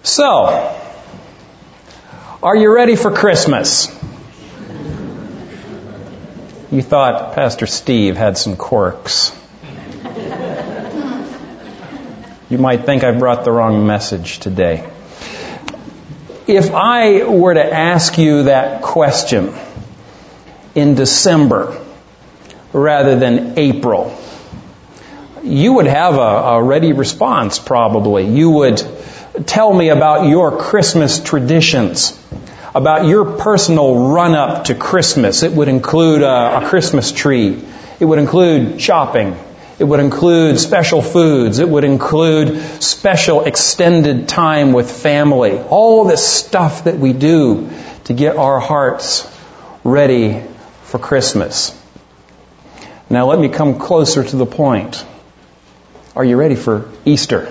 So, are you ready for Christmas? You thought Pastor Steve had some quirks. You might think I brought the wrong message today. If I were to ask you that question in December rather than April, you would have a ready response probably. You would tell me about your Christmas traditions, about your personal run-up to Christmas. It would include a Christmas tree. It would include shopping. It would include special foods. It would include special extended time with family. All this stuff that we do to get our hearts ready for Christmas. Now let me come closer to the point. Are you ready for Easter?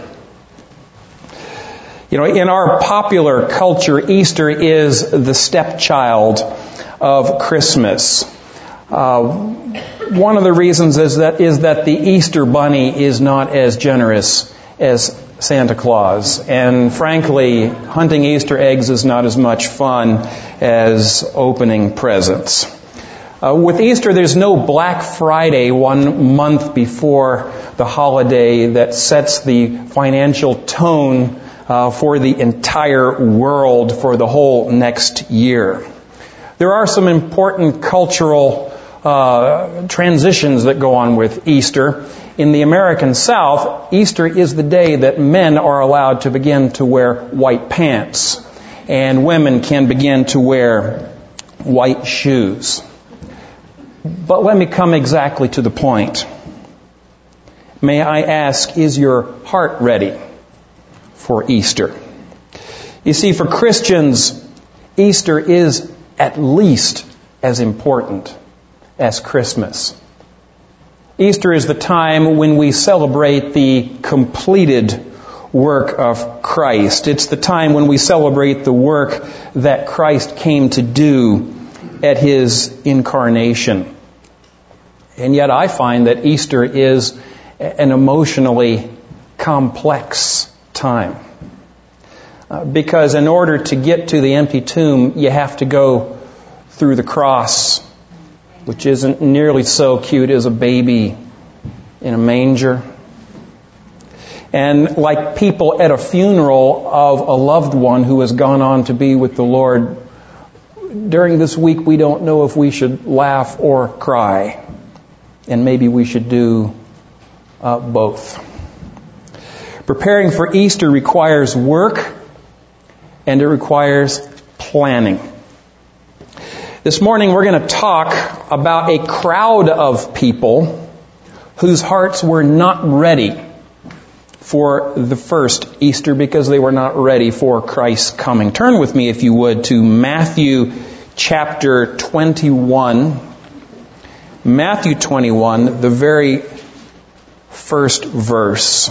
You know, in our popular culture, Easter is the stepchild of Christmas. One of the reasons is that the Easter bunny is not as generous as Santa Claus. And frankly, hunting Easter eggs is not as much fun as opening presents. With Easter, there's no Black Friday 1 month before the holiday that sets the financial tone for the entire world for the whole next year. There are some important cultural transitions that go on with Easter. In the American South, Easter is the day that men are allowed to begin to wear white pants, and women can begin to wear white shoes. But let me come exactly to the point. May I ask, is your heart ready for Easter? You see, for Christians, Easter is at least as important as Christmas. Easter is the time when we celebrate the completed work of Christ. It's the time when we celebrate the work that Christ came to do at His incarnation. And yet I find that Easter is an emotionally complex time. Because in order to get to the empty tomb, you have to go through the cross, which isn't nearly so cute as a baby in a manger. And like people at a funeral of a loved one who has gone on to be with the Lord, during this week we don't know if we should laugh or cry. And maybe we should do both. Preparing for Easter requires work, and it requires planning. This morning we're going to talk about a crowd of people whose hearts were not ready for the first Easter because they were not ready for Christ's coming. Turn with me, if you would, to Matthew chapter 21. Matthew 21, the very first verse.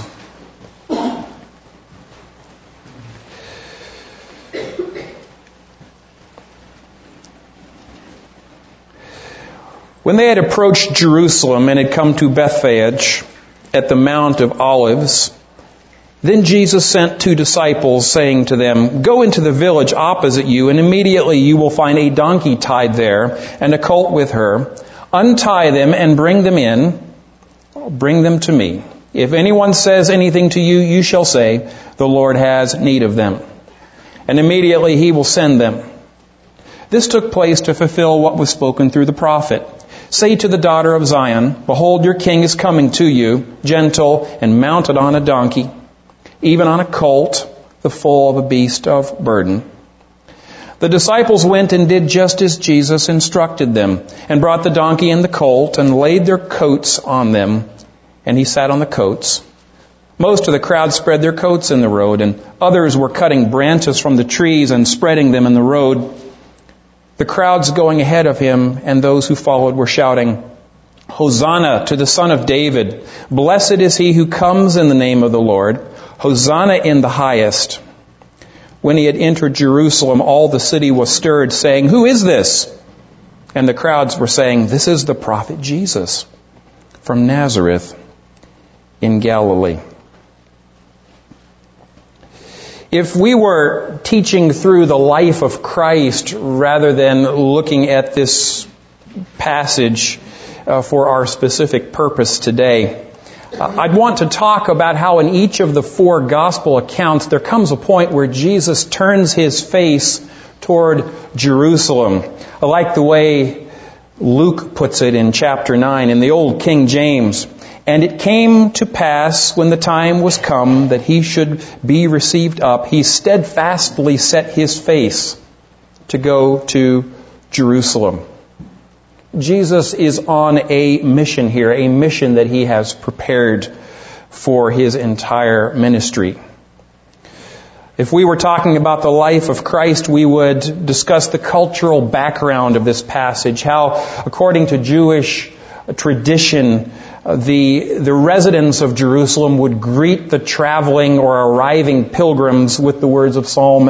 When they had approached Jerusalem and had come to Bethphage at the Mount of Olives, then Jesus sent 2 disciples, saying to them, "Go into the village opposite you, and immediately you will find a donkey tied there, and a colt with her. Untie them and bring them in. Bring them to me. If anyone says anything to you, you shall say, 'The Lord has need of them.' And immediately He will send them." This took place to fulfill what was spoken through the prophet. "Say to the daughter of Zion, Behold, your king is coming to you, gentle and mounted on a donkey, even on a colt, the foal of a beast of burden." The disciples went and did just as Jesus instructed them, and brought the donkey and the colt, and laid their coats on them, and He sat on the coats. Most of the crowd spread their coats in the road, and others were cutting branches from the trees and spreading them in the road. The crowds going ahead of Him and those who followed were shouting, "Hosanna to the Son of David! Blessed is He who comes in the name of the Lord! Hosanna in the highest!" When He had entered Jerusalem, all the city was stirred, saying, "Who is this?" And the crowds were saying, "This is the prophet Jesus from Nazareth in Galilee." If we were teaching through the life of Christ rather than looking at this passage for our specific purpose today, I'd want to talk about how in each of the four gospel accounts there comes a point where Jesus turns His face toward Jerusalem. I like the way Luke puts it in chapter 9 in the Old King James. And it came to pass when the time was come that He should be received up, He steadfastly set His face to go to Jerusalem. Jesus is on a mission here, a mission that He has prepared for His entire ministry. If we were talking about the life of Christ, we would discuss the cultural background of this passage, how, according to Jewish tradition, the residents of Jerusalem would greet the traveling or arriving pilgrims with the words of Psalm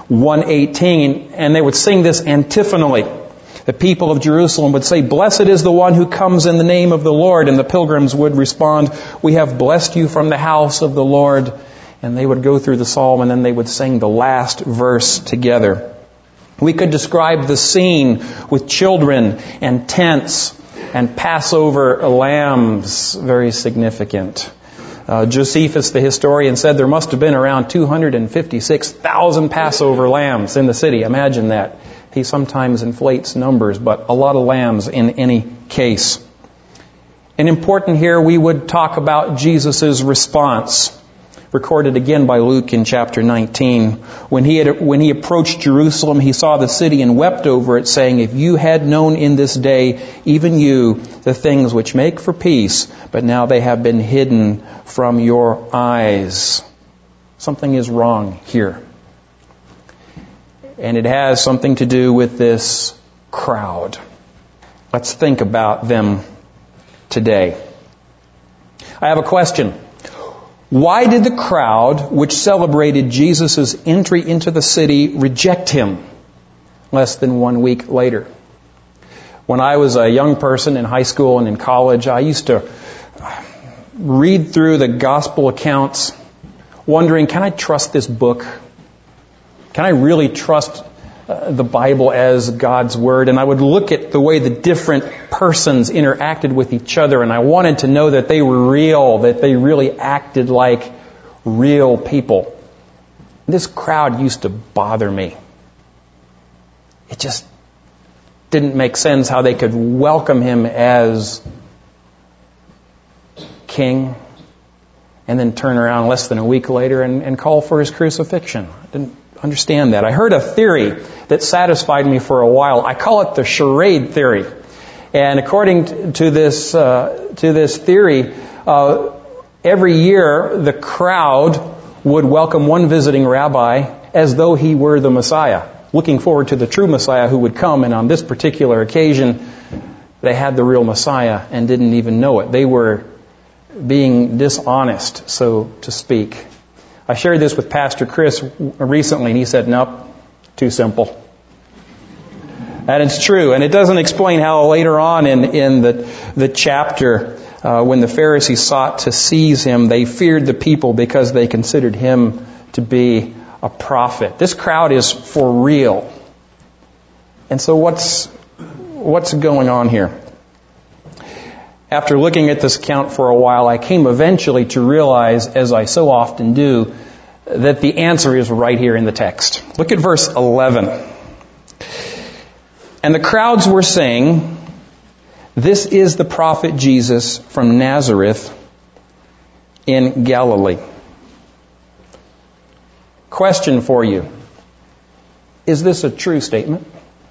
118, and they would sing this antiphonally. The people of Jerusalem would say, "Blessed is the one who comes in the name of the Lord," and the pilgrims would respond, "We have blessed you from the house of the Lord." And they would go through the psalm, and then they would sing the last verse together. We could describe the scene with children and tents and Passover lambs, very significant. Josephus, the historian, said there must have been around 256,000 Passover lambs in the city. Imagine that. He sometimes inflates numbers, but a lot of lambs in any case. And important here, we would talk about Jesus' response, recorded again by Luke in chapter 19. When he approached Jerusalem, He saw the city and wept over it, saying, "If you had known in this day, even you, the things which make for peace, but now they have been hidden from your eyes." Something is wrong here. And it has something to do with this crowd. Let's think about them today. I have a question. Why did the crowd which celebrated Jesus' entry into the city reject Him less than 1 week later? When I was a young person in high school and in college, I used to read through the gospel accounts wondering, can I trust this book? Can I really trust the Bible as God's Word? And I would look at the way the different persons interacted with each other, and I wanted to know that they were real, that they really acted like real people. This crowd used to bother me. It just didn't make sense how they could welcome Him as King and then turn around less than a week later and call for His crucifixion. I didn't understand that. I heard a theory that satisfied me for a while. I call it the charade theory. And according to this theory, every year the crowd would welcome one visiting rabbi as though he were the Messiah, looking forward to the true Messiah who would come. And on this particular occasion, they had the real Messiah and didn't even know it. They were being dishonest, so to speak. I shared this with Pastor Chris recently, and he said, "Nope, too simple." And it's true, and it doesn't explain how later on in the chapter, when the Pharisees sought to seize Him, they feared the people because they considered Him to be a prophet. This crowd is for real. And so what's going on here? After looking at this account for a while, I came eventually to realize, as I so often do, that the answer is right here in the text. Look at verse 11. And the crowds were saying, "This is the prophet Jesus from Nazareth in Galilee." Question for you. Is this a true statement?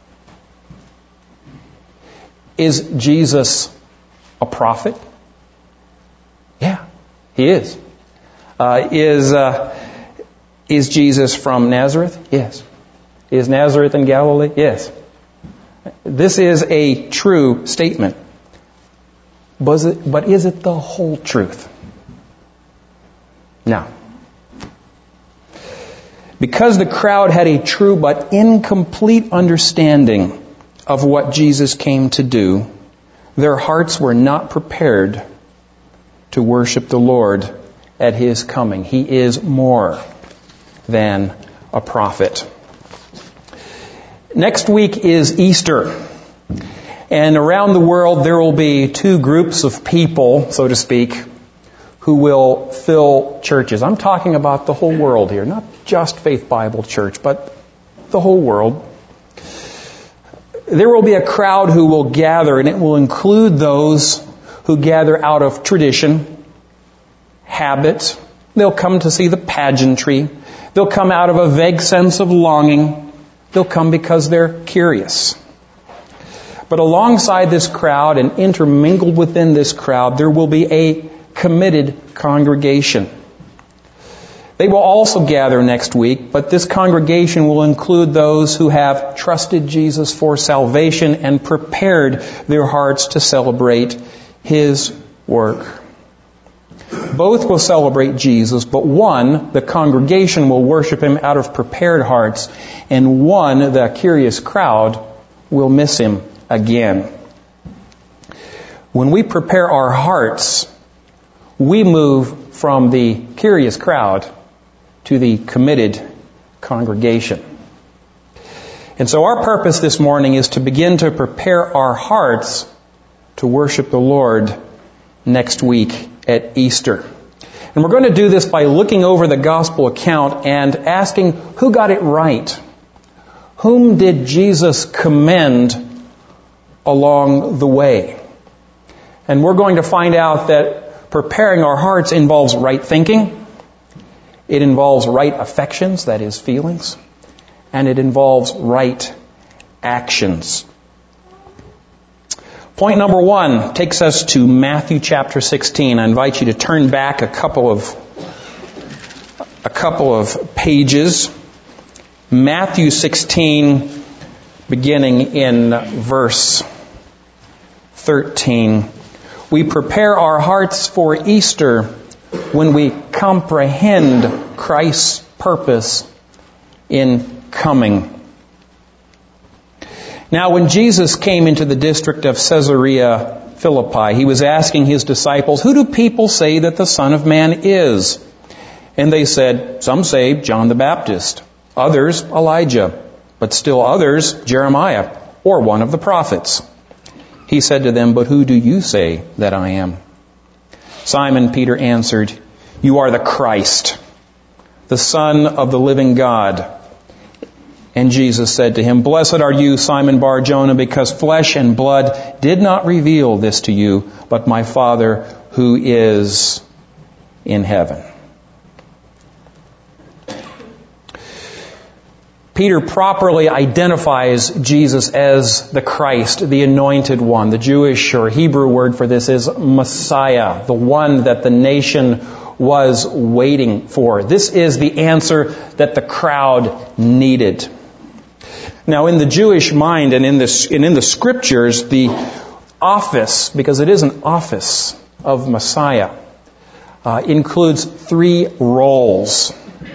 Is Jesus a prophet? Yeah, He is. Is Jesus from Nazareth? Yes. Is Nazareth in Galilee? Yes. This is a true statement. But is it the whole truth? No. Because the crowd had a true but incomplete understanding of what Jesus came to do, their hearts were not prepared to worship the Lord at His coming. He is more than a prophet. Next week is Easter. And around the world there will be two groups of people, so to speak, who will fill churches. I'm talking about the whole world here, not just Faith Bible Church, but the whole world. There will be a crowd who will gather, and it will include those who gather out of tradition, habit. They'll come to see the pageantry. They'll come out of a vague sense of longing. They'll come because they're curious. But alongside this crowd and intermingled within this crowd, there will be a committed congregation. They will also gather next week, but this congregation will include those who have trusted Jesus for salvation and prepared their hearts to celebrate His work. Both will celebrate Jesus, but one, the congregation, will worship Him out of prepared hearts, and one, the curious crowd, will miss Him again. When we prepare our hearts, we move from the curious crowd to the committed congregation. And so our purpose this morning is to begin to prepare our hearts to worship the Lord next week at Easter. And we're going to do this by looking over the gospel account and asking who got it right. Whom did Jesus commend along the way? And we're going to find out that preparing our hearts involves right thinking. It involves right affections, that is, feelings. And it involves right actions. Point number 1 takes us to Matthew chapter 16. I invite you to turn back a couple of pages. Matthew 16, beginning in verse 13. We prepare our hearts for Easter when we comprehend Christ's purpose in coming. Now, when Jesus came into the district of Caesarea Philippi, He was asking His disciples, "Who do people say that the Son of Man is?" And they said, "Some say John the Baptist, others Elijah, but still others Jeremiah, or one of the prophets." He said to them, "But who do you say that I am?" Simon Peter answered, "You are the Christ, the Son of the living God." And Jesus said to him, "Blessed are you, Simon Bar-Jonah, because flesh and blood did not reveal this to you, but my Father who is in heaven." Peter properly identifies Jesus as the Christ, the Anointed One. The Jewish or Hebrew word for this is Messiah, the one that the nation was waiting for. This is the answer that the crowd needed. Now, in the Jewish mind and in the Scriptures, the office, because it is an office of Messiah, includes 3 roles.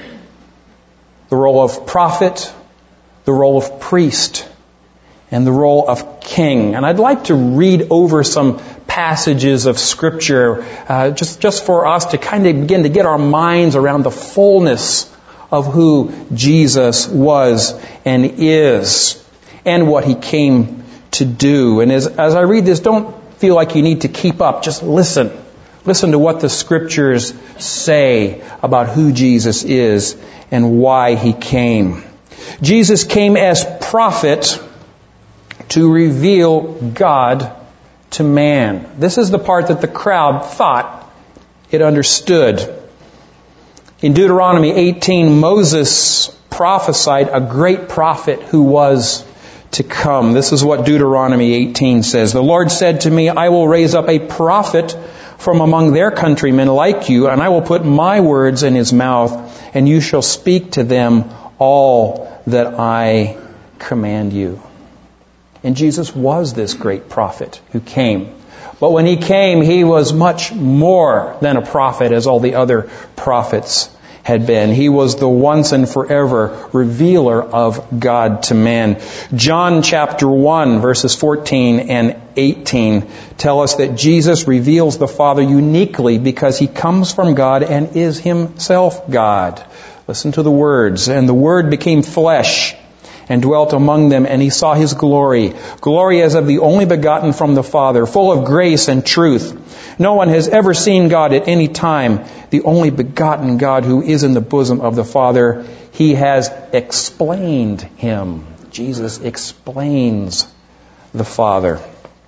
The role of prophet, the role of priest, and the role of king. And I'd like to read over some passages of Scripture just for us to kind of begin to get our minds around the fullness of who Jesus was and is and what He came to do. And as I read this, don't feel like you need to keep up. Just listen. Listen to what the Scriptures say about who Jesus is and why He came. Jesus came as prophet to reveal God to man. This is the part that the crowd thought it understood. In Deuteronomy 18, Moses prophesied a great prophet who was to come. This is what Deuteronomy 18 says. "The Lord said to me, I will raise up a prophet from among their countrymen like you, and I will put my words in his mouth, and you shall speak to them all that I command you." And Jesus was this great prophet who came. But when He came, He was much more than a prophet as all the other prophets had been. He was the once and forever revealer of God to man. John chapter 1 verses 14 and 18 tell us that Jesus reveals the Father uniquely because He comes from God and is Himself God. Listen to the words. And the Word became flesh and dwelt among them, and he saw his glory. Glory as of the only begotten from the Father, full of grace and truth. No one has ever seen God at any time. The only begotten God who is in the bosom of the Father, he has explained him. Jesus explains the Father.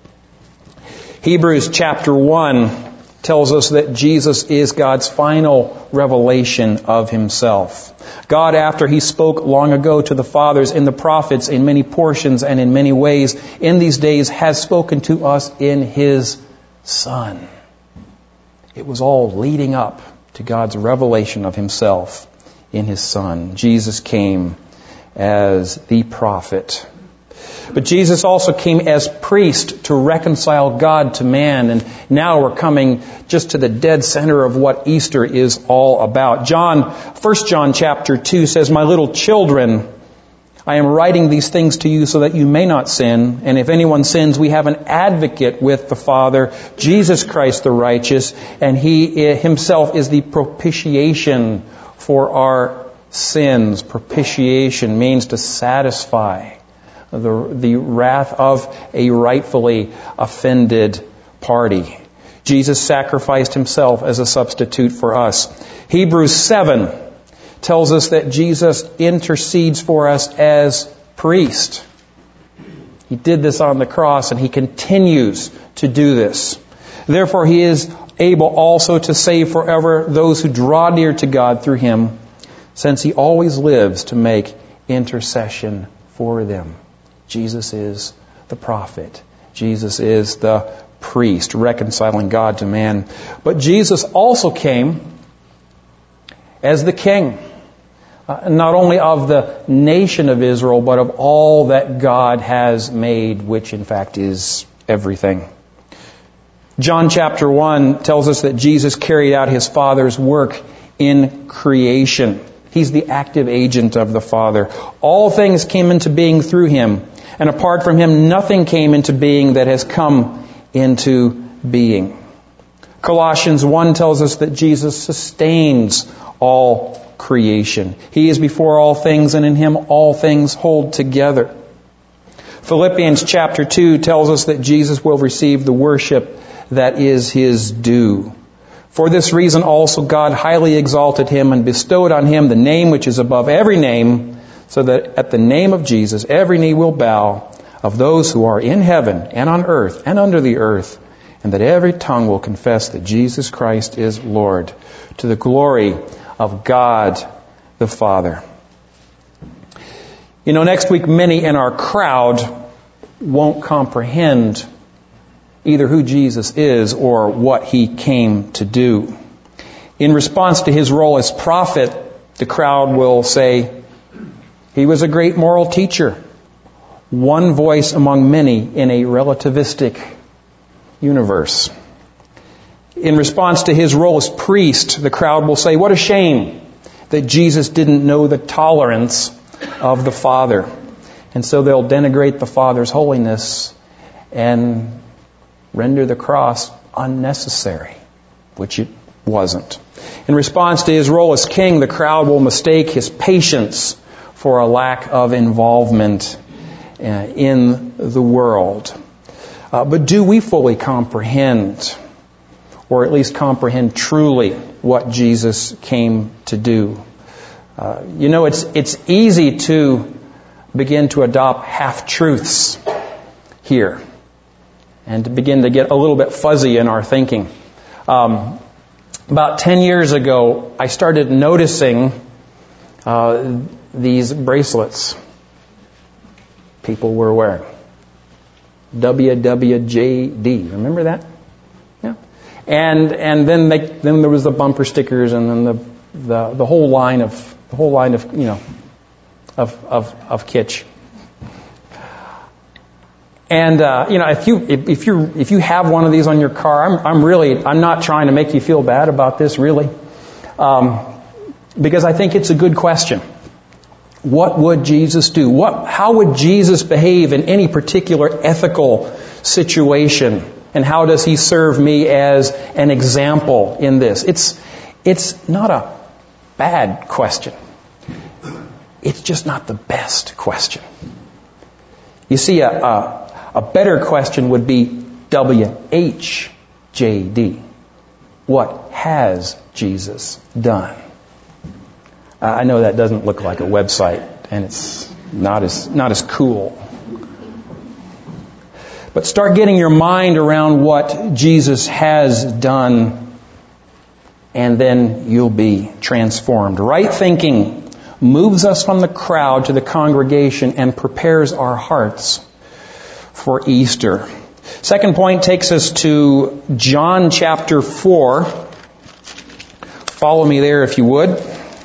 Hebrews chapter 1 tells us that Jesus is God's final revelation of himself. God, after he spoke long ago to the fathers in the prophets in many portions and in many ways, in these days has spoken to us in his Son. It was all leading up to God's revelation of himself in his Son. Jesus came as the prophet. But Jesus also came as priest to reconcile God to man. And now we're coming just to the dead center of what Easter is all about. 1 John chapter 2 says, "My little children, I am writing these things to you so that you may not sin. And if anyone sins, we have an advocate with the Father, Jesus Christ the righteous. And he himself is the propitiation for our sins." Propitiation means to satisfy the wrath of a rightfully offended party. Jesus sacrificed himself as a substitute for us. Hebrews 7 tells us that Jesus intercedes for us as priest. He did this on the cross, and he continues to do this. Therefore, he is able also to save forever those who draw near to God through him, since he always lives to make intercession for them. Jesus is the prophet. Jesus is the priest, reconciling God to man. But Jesus also came as the king, not only of the nation of Israel, but of all that God has made, which in fact is everything. John chapter 1 tells us that Jesus carried out his Father's work in creation. He's the active agent of the Father. All things came into being through him, and apart from him, nothing came into being that has come into being. Colossians 1 tells us that Jesus sustains all creation. He is before all things, and in him all things hold together. Philippians chapter 2 tells us that Jesus will receive the worship that is his due. For this reason also God highly exalted him and bestowed on him the name which is above every name, so that at the name of Jesus every knee will bow, of those who are in heaven and on earth and under the earth, and that every tongue will confess that Jesus Christ is Lord, to the glory of God the Father. You know, next week many in our crowd won't comprehend either who Jesus is or what he came to do. In response to his role as prophet, the crowd will say, he was a great moral teacher, one voice among many in a relativistic universe. In response to his role as priest, the crowd will say, what a shame that Jesus didn't know the tolerance of the Father. And so they'll denigrate the Father's holiness and render the cross unnecessary, which it wasn't. In response to his role as king, the crowd will mistake his patience for a lack of involvement in the world. But do we fully comprehend, or at least comprehend truly, what Jesus came to do? You know, it's easy to begin to adopt half-truths here and to begin to get a little bit fuzzy in our thinking. About 10 years ago, I started noticing these bracelets people were wearing. WWJD. Remember that? Yeah. And then there was the bumper stickers, and then the whole line of kitsch. And if you have one of these on your car, I'm not trying to make you feel bad about this, really, because I think it's a good question. What would Jesus do? How would Jesus behave in any particular ethical situation? And how does he serve me as an example in this? It's not a bad question. It's just not the best question. You see, a better question would be WHJD. What has Jesus done? I know that doesn't look like a website, and it's not as cool. But start getting your mind around what Jesus has done, and then you'll be transformed. Right thinking moves us from the crowd to the congregation and prepares our hearts for Easter. Second point takes us to John chapter 4. Follow me there if you would.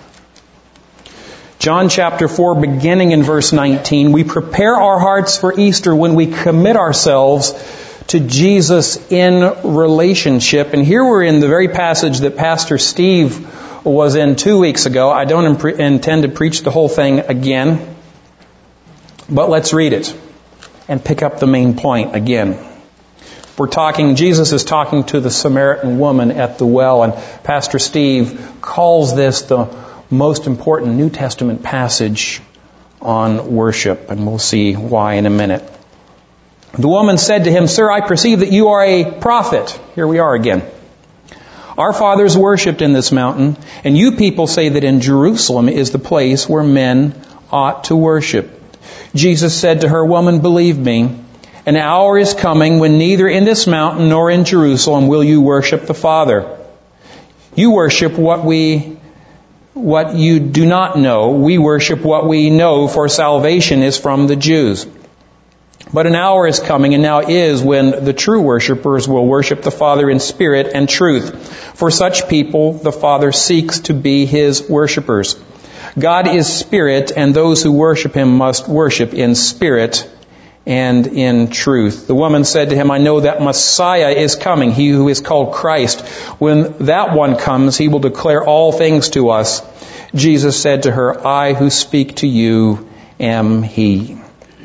John chapter 4, beginning in verse 19. We prepare our hearts for Easter when we commit ourselves to Jesus in relationship. And here we're in the very passage that Pastor Steve was in 2 weeks ago. I don't intend to preach the whole thing again, but let's read it and pick up the main point again. Jesus is talking to the Samaritan woman at the well, and Pastor Steve calls this the most important New Testament passage on worship, and we'll see why in a minute. The woman said to him, "Sir, I perceive that you are a prophet." Here we are again. "Our fathers worshipped in this mountain, and you people say that in Jerusalem is the place where men ought to worship." Jesus said to her, "Woman, believe me, an hour is coming when neither in this mountain nor in Jerusalem will you worship the Father. You worship what you do not know. We worship what we know, for salvation is from the Jews. But an hour is coming, and now is, when the true worshipers will worship the Father in spirit and truth. For such people the Father seeks to be His worshipers. God is spirit, and those who worship Him must worship in spirit and in truth." The woman said to him, "I know that Messiah is coming, He who is called Christ. When that one comes, He will declare all things to us." Jesus said to her, "I who speak to you am He."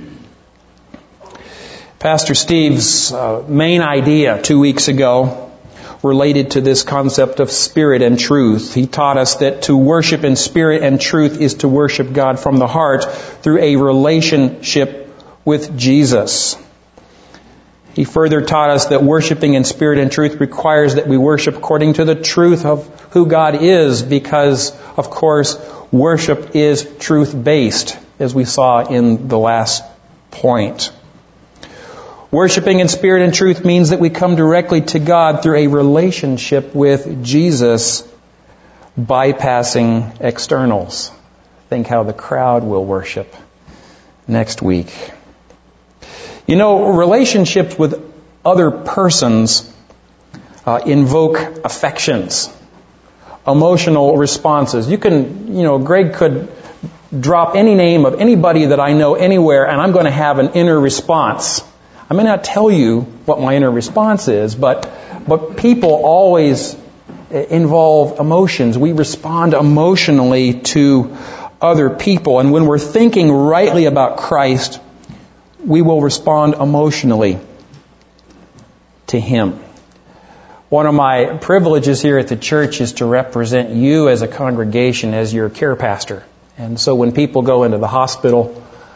Pastor Steve's main idea 2 weeks ago related to this concept of spirit and truth. He taught us that to worship in spirit and truth is to worship God from the heart through a relationship with Jesus. He further taught us that worshiping in spirit and truth requires that we worship according to the truth of who God is, because, of course, worship is truth-based, as we saw in the last point. Worshiping in spirit and truth means that we come directly to God through a relationship with Jesus, bypassing externals. Think how the crowd will worship next week. You know, relationships with other persons invoke affections, emotional responses. Greg could drop any name of anybody that I know anywhere, and I'm going to have an inner response. I may not tell you what my inner response is, but people always involve emotions. We respond emotionally to other people. And when we're thinking rightly about Christ, we will respond emotionally to Him. One of my privileges here at the church is to represent you as a congregation as your care pastor. And so when people go into the hospital,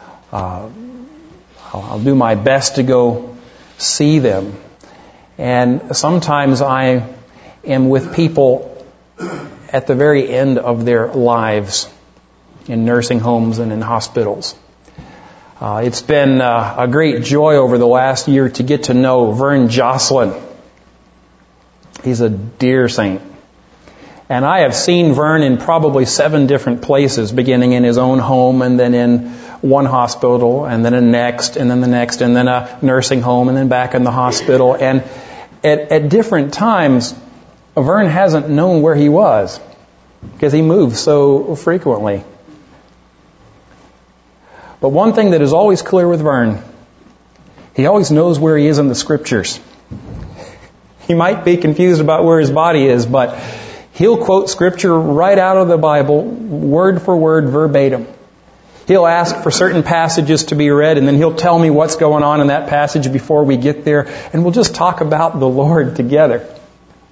I'll do my best to go see them. And sometimes I am with people at the very end of their lives in nursing homes and in hospitals. It's been a great joy over the last year to get to know Vern Jocelyn. He's a dear saint. And I have seen Vern in probably 7 different places, beginning in his own home and then in one hospital and then a next and then the next and then a nursing home and then back in the hospital. And at different times, Vern hasn't known where he was because he moves so frequently. But one thing that is always clear with Vern, he always knows where he is in the Scriptures. He might be confused about where his body is, but he'll quote Scripture right out of the Bible, word for word, verbatim. He'll ask for certain passages to be read, and then he'll tell me what's going on in that passage before we get there, and we'll just talk about the Lord together.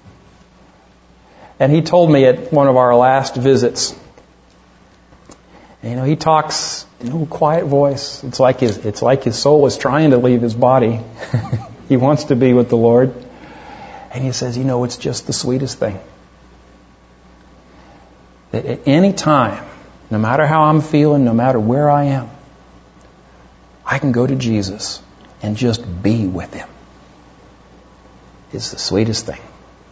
And he told me at one of our last visits And, he talks in a quiet voice. It's like his soul is trying to leave his body. He wants to be with the Lord. And he says, it's just the sweetest thing. That at any time, no matter how I'm feeling, no matter where I am, I can go to Jesus and just be with Him. It's the sweetest thing.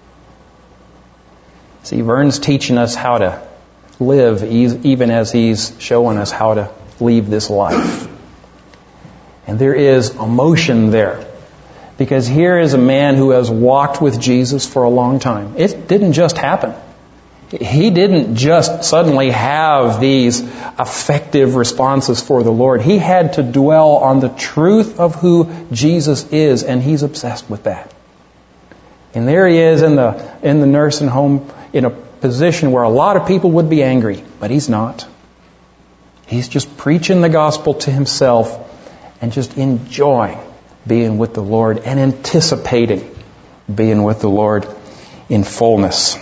See, Vern's teaching us how to live even as he's showing us how to leave this life. And there is emotion there. Because here is a man who has walked with Jesus for a long time. It didn't just happen. He didn't just suddenly have these affective responses for the Lord. He had to dwell on the truth of who Jesus is, and he's obsessed with that. And there he is in the nursing home in a position where a lot of people would be angry, but he's not. He's just preaching the gospel to himself and just enjoying being with the Lord and anticipating being with the Lord in fullness.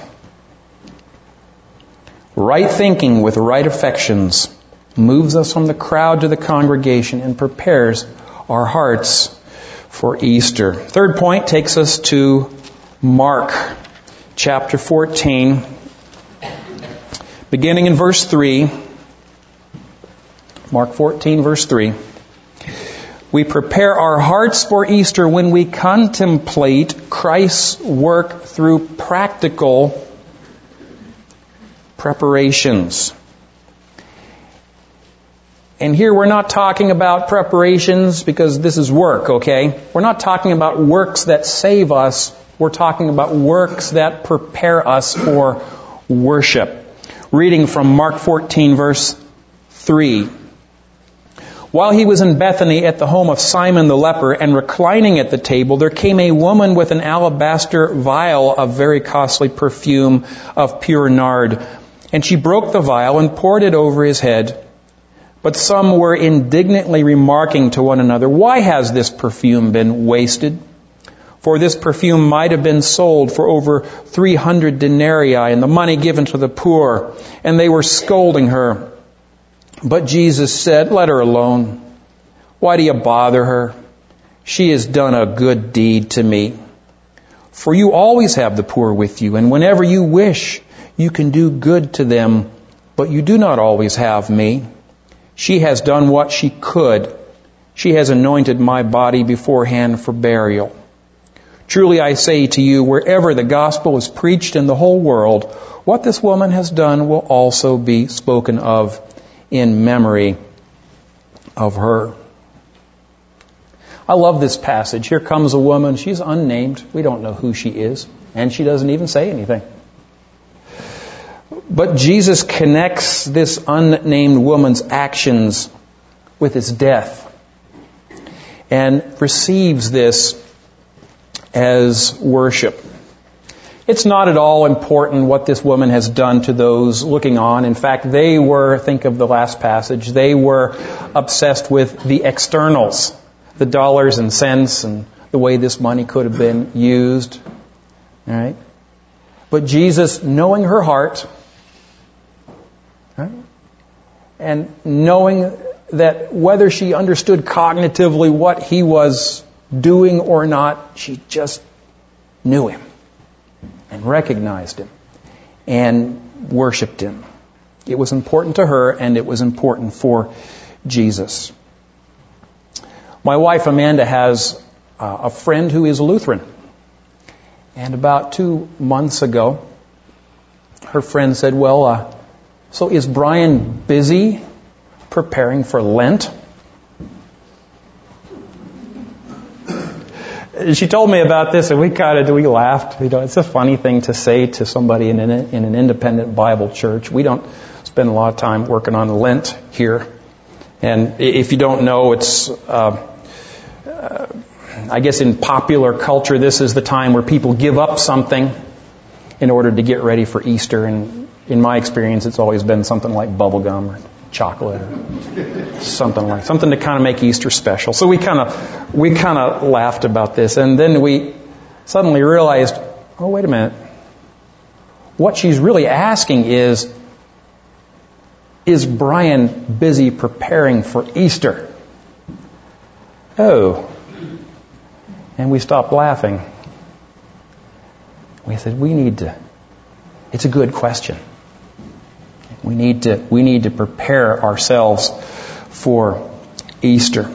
Right thinking with right affections moves us from the crowd to the congregation and prepares our hearts for Easter. Third point takes us to Mark chapter 14, beginning in verse 3. Mark 14, verse 3. We prepare our hearts for Easter when we contemplate Christ's work through practical preparations. And here we're not talking about preparations because this is work, okay? We're not talking about works that save us. We're talking about works that prepare us for worship. Reading from Mark 14, verse 3. While he was in Bethany at the home of Simon the leper and reclining at the table, there came a woman with an alabaster vial of very costly perfume of pure nard. And she broke the vial and poured it over his head. But some were indignantly remarking to one another, "Why has this perfume been wasted? For this perfume might have been sold for over 300 denarii and the money given to the poor." And they were scolding her. But Jesus said, "Let her alone. Why do you bother her? She has done a good deed to me. For you always have the poor with you, and whenever you wish, you can do good to them, but you do not always have me. She has done what she could. She has anointed my body beforehand for burial. Truly I say to you, wherever the gospel is preached in the whole world, what this woman has done will also be spoken of in memory of her." I love this passage. Here comes a woman. She's unnamed. We don't know who she is. And she doesn't even say anything. But Jesus connects this unnamed woman's actions with his death and receives this as worship. It's not at all important what this woman has done to those looking on. In fact, they were, think of the last passage, they were obsessed with the externals, the dollars and cents and the way this money could have been used. All right? But Jesus, knowing her heart, right, and knowing that whether she understood cognitively what he was doing or not, she just knew him and recognized him and worshiped him. It was important to her, and it was important for Jesus. My wife Amanda has a friend who is Lutheran. And about 2 months ago, her friend said, "Well, so is Brian busy preparing for Lent?" She told me about this, and we laughed. It's a funny thing to say to somebody in an independent Bible church. We don't spend a lot of time working on Lent here. And if you don't know, it's, I guess in popular culture, this is the time where people give up something in order to get ready for Easter. And in my experience, it's always been something like bubble gum or chocolate or something to kind of make Easter special. So we kind of laughed about this, and then we suddenly realized, oh, wait a minute. What she's really asking is, Is Brian busy preparing for Easter? Oh. And we stopped laughing. We said, it's a good question. We need to prepare ourselves for Easter.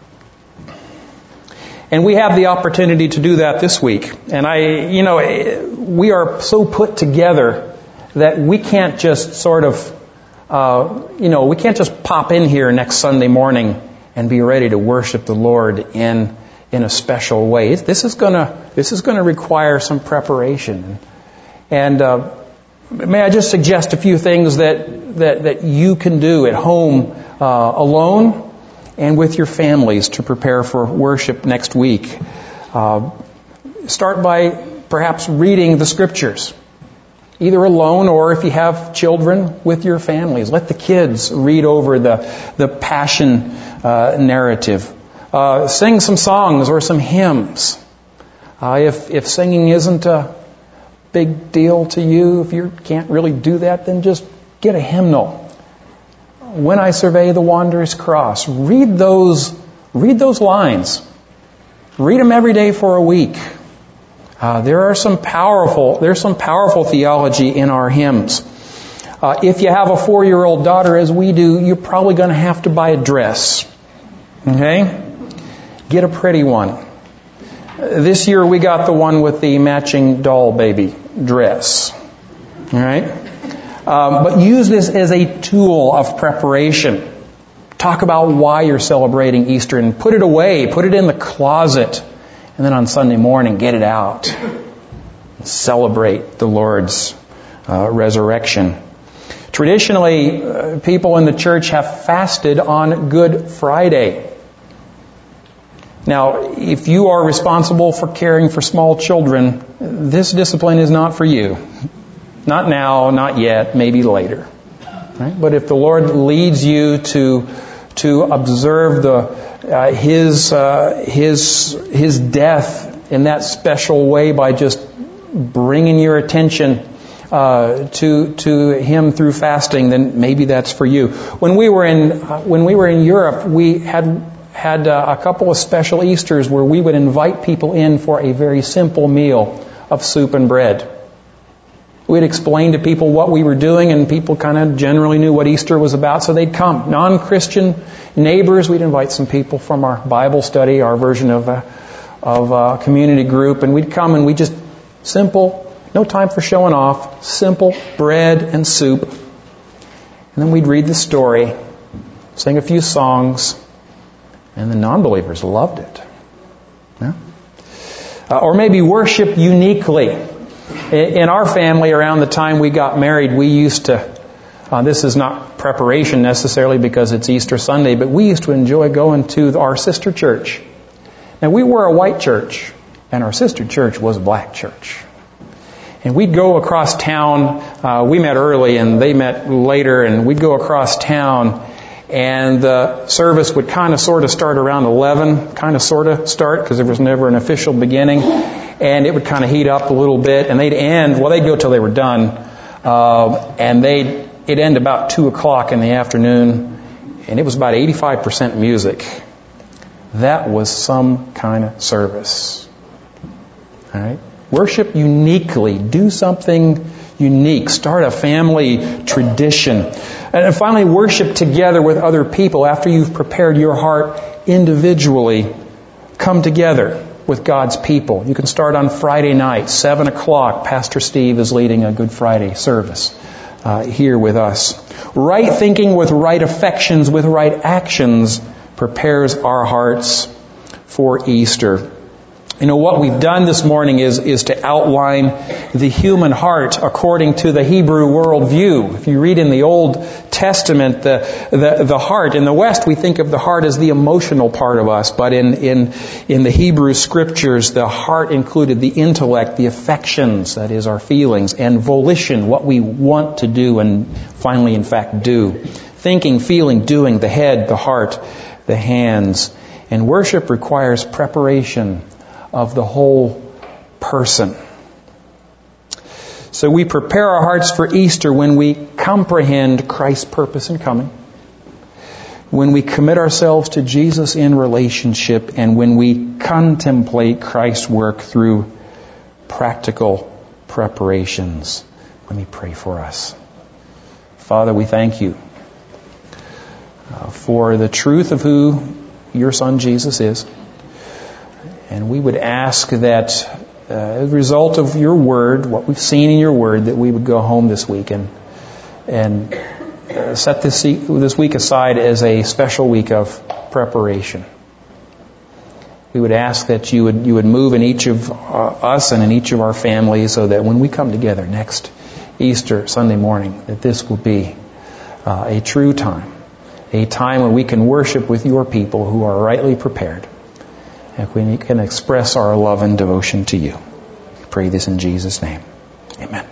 And we have the opportunity to do that this week. And we are so put together that we can't just sort of, we can't just pop in here next Sunday morning and be ready to worship the Lord in a special way. This is going to require some preparation. And may I just suggest a few things that you can do at home alone and with your families to prepare for worship next week. Start by perhaps reading the Scriptures, either alone or if you have children with your families. Let the kids read over the Passion narrative. Sing some songs or some hymns. If singing isn't a big deal to you, if you can't really do that, then just get a hymnal. When I survey the Wanderer's Cross, read those lines. Read them every day for a week. There's some powerful theology in our hymns. If you have a 4-year-old daughter, as we do, you're probably going to have to buy a dress. Okay? Get a pretty one. This year we got the one with the matching doll baby dress. All right? But use this as a tool of preparation. Talk about why you're celebrating Easter and put it away. Put it in the closet. And then on Sunday morning, get it out. Celebrate the Lord's resurrection. Traditionally, people in the church have fasted on Good Friday. Now, if you are responsible for caring for small children, this discipline is not for you. Not now, not yet, maybe later. Right? But if the Lord leads you to observe His death in that special way by just bringing your attention to Him through fasting, then maybe that's for you. When we were in Europe, we had a couple of special Easters where we would invite people in for a very simple meal of soup and bread. We'd explain to people what we were doing, and people kind of generally knew what Easter was about, so they'd come. Non-Christian neighbors, we'd invite some people from our Bible study, our version of a community group, and we'd come and we just simple, no time for showing off, simple bread and soup. And then we'd read the story, sing a few songs, and the non-believers loved it. Yeah? Or maybe worship uniquely. In our family, around the time we got married, we used to, this is not preparation necessarily because it's Easter Sunday, but we used to enjoy going to our sister church. Now, we were a white church, and our sister church was a black church. And we'd go across town. We met early, and they met later, and we'd go across town, and the service would kind of sort of start around 11, kind of sort of start, because there was never an official beginning. And it would kind of heat up a little bit, and they'd go till they were done, and it'd end about 2 o'clock in the afternoon, and it was about 85% music. That was some kind of service. All right? Worship uniquely. Do something unique. Start a family tradition. And finally, worship together with other people. After you've prepared your heart individually, come together with God's people. You can start on Friday night, 7 o'clock. Pastor Steve is leading a Good Friday service here with us. Right thinking with right affections, with right actions, prepares our hearts for Easter. You know, what we've done this morning is to outline the human heart according to the Hebrew worldview. If you read in the Old Testament, the heart, in the West we think of the heart as the emotional part of us, but in the Hebrew Scriptures, the heart included the intellect, the affections, that is our feelings, and volition, what we want to do and finally in fact do. Thinking, feeling, doing, the head, the heart, the hands. And worship requires preparation of the whole person. So we prepare our hearts for Easter when we comprehend Christ's purpose in coming, when we commit ourselves to Jesus in relationship, and when we contemplate Christ's work through practical preparations. Let me pray for us. Father, we thank you for the truth of who your Son Jesus is. And we would ask that as a result of your word, what we've seen in your word, that we would go home this week and set this week aside as a special week of preparation. We would ask that you would move in each of us and in each of our families, so that when we come together next Easter Sunday morning, that this will be a true time, a time when we can worship with your people who are rightly prepared, and we can express our love and devotion to you. We pray this in Jesus' name. Amen.